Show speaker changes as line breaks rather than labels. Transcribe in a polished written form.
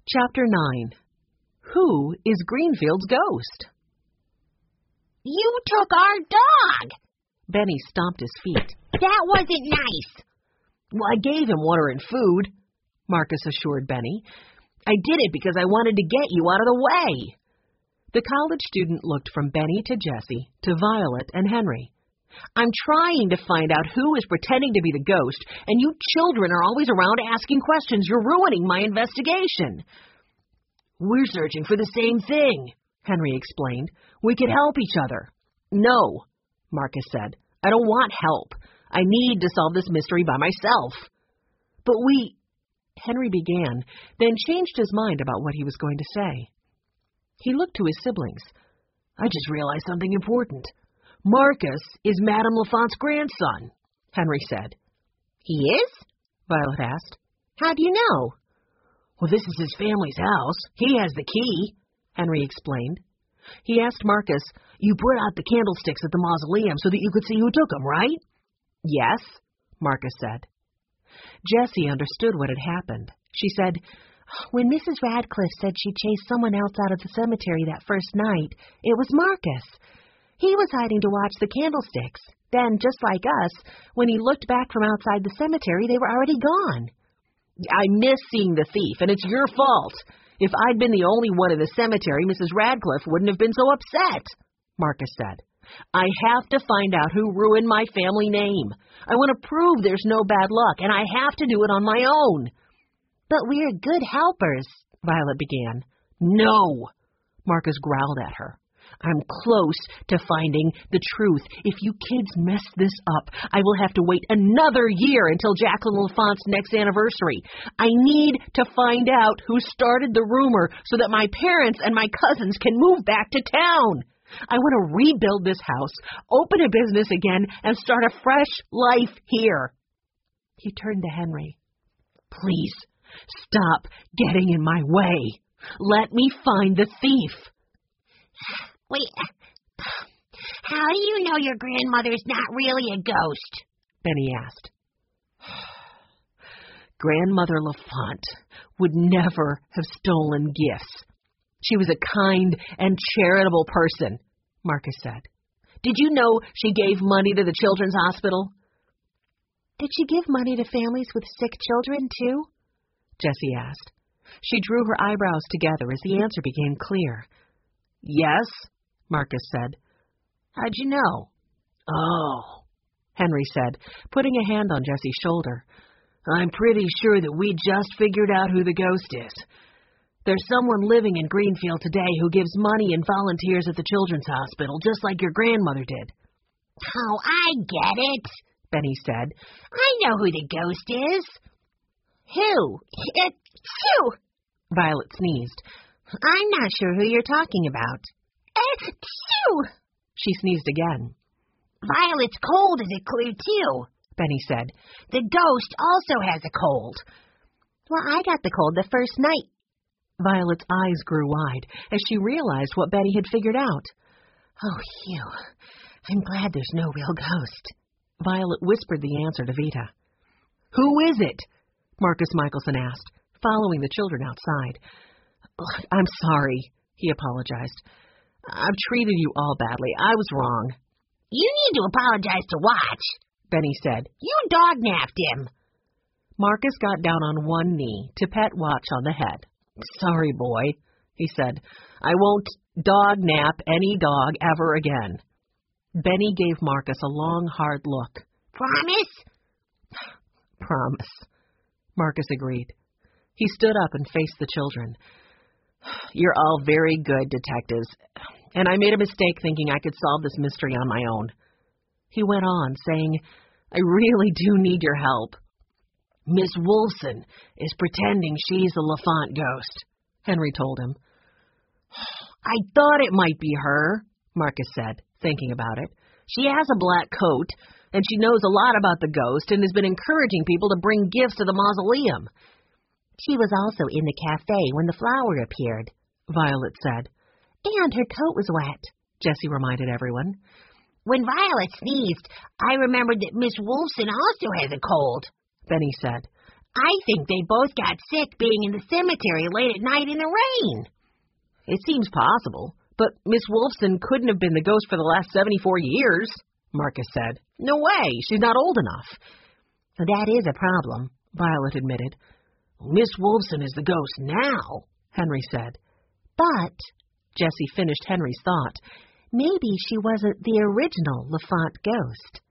Chapter 9. Who is Greenfield's ghost?
You took our dog!
Benny stomped his feet.
That wasn't nice.
Well, I gave him water and food, Marcus assured Benny. I did it because I wanted to get you out of the way. The college student looked from Benny to Jessie, to Violet and Henry. I'm trying to find out who is pretending to be the ghost, and you children are always around asking questions. You're ruining my investigation. We're searching for the same thing, Henry explained. We could help each other. No, Marcus said. I don't want help. I need to solve this mystery by myself. But Henry began, then changed his mind about what he was going to say. He looked to his siblings. I just realized something important. Marcus is Madame LaFont's grandson, Henry said.
He is?
Violet asked.
How do you know?
Well, this is his family's house. He has the key, Henry explained. He asked Marcus, you put out the candlesticks at the mausoleum so that you could see who took them, right? Yes, Marcus said. Jessie understood what had happened. She said, when Mrs. Radcliffe said she chased someone else out of the cemetery that first night, it was Marcus. He was hiding to watch the candlesticks. Then, just like us, when he looked back from outside the cemetery, they were already gone. I miss seeing the thief, and it's your fault. If I'd been the only one in the cemetery, Mrs. Radcliffe wouldn't have been so upset, Marcus said. I have to find out who ruined my family name. I want to prove there's no bad luck, and I have to do it on my own. But we're good helpers, Violet began. No, Marcus growled at her. I'm close to finding the truth. If you kids mess this up, I will have to wait another year until Jacqueline LaFont's next anniversary. I need to find out who started the rumor so that my parents and my cousins can move back to town. I want to rebuild this house, open a business again, and start a fresh life here. He turned to Henry. Please, stop getting in my way. Let me find the thief.
Wait, how do you know your grandmother's not really a ghost?
Benny asked. Grandmother LaFont would never have stolen gifts. She was a kind and charitable person, Marcus said. Did you know she gave money to the children's hospital? Did she give money to families with sick children, too? Jessie asked. She drew her eyebrows together as the answer became clear. Yes, Marcus said. How'd you know? Oh, Henry said, putting a hand on Jessie's shoulder. I'm pretty sure that we just figured out who the ghost is. There's someone living in Greenfield today who gives money and volunteers at the children's hospital, just like your grandmother did.
Oh, I get it,
Benny said.
I know who the ghost is.
Who?
Phew!
Violet sneezed.
I'm not sure who you're talking about. Phew!
She sneezed again.
Violet's cold is a clue, too,
Benny said.
The ghost also has a cold. Well, I got the cold the first night.
Violet's eyes grew wide as she realized what Benny had figured out. Oh, phew. I'm glad there's no real ghost. Violet whispered the answer to Vita. Who is it? Marcus Michelson asked, following the children outside. I'm sorry, he apologized. I've treated you all badly. I was wrong.
You need to apologize to Watch,
Benny said.
You dog-napped him.
Marcus got down on one knee to pet Watch on the head. Sorry, boy, he said. I won't dog-nap any dog ever again. Benny gave Marcus a long, hard look.
Promise?
Promise, Marcus agreed. He stood up and faced the children. You're all very good detectives, and I made a mistake thinking I could solve this mystery on my own. He went on, saying, I really do need your help. Miss Wolfson is pretending she's the LaFont ghost, Henry told him. I thought it might be her, Marcus said, thinking about it. She has a black coat, and she knows a lot about the ghost and has been encouraging people to bring gifts to the mausoleum.
She was also in the cafe when the flower appeared,
Violet said.
And her coat was wet,
Jessie reminded everyone.
When Violet sneezed, I remembered that Miss Wolfson also has a cold,
Benny said.
I think they both got sick being in the cemetery late at night in the rain.
It seems possible, but Miss Wolfson couldn't have been the ghost for the last 74 years, Marcus said. No way, she's not old enough.
That is a problem, Violet admitted.
Miss Wolfson is the ghost now, Henry said.
But,
Jessie finished Henry's thought,
maybe she wasn't the original LaFont ghost.